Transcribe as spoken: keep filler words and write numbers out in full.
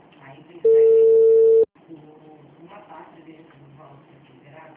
Aí você vai ter uma parte desse valor considerado